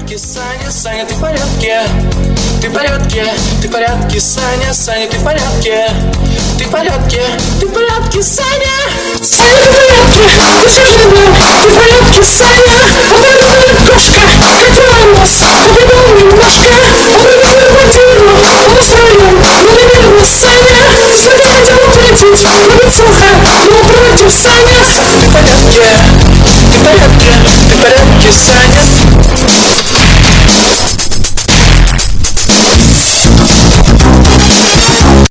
порядке, Саня, Саня, ты в порядке? Ты в порядке, ты в порядке, Саня, Саня, ты в порядке? Ты в порядке, ты в порядке, Саня? Саня, ты в порядке? Ты что же ты в порядке, Саня? Оборванная кошка, хотела нос, побегал немножко, оборванную квартиру, он устроил, ну, наверное, Саня. Смотри, хотел уплатить, но ведь слуха, но против Саня. Ты в порядке, ты в порядке, ты в порядке, Саня?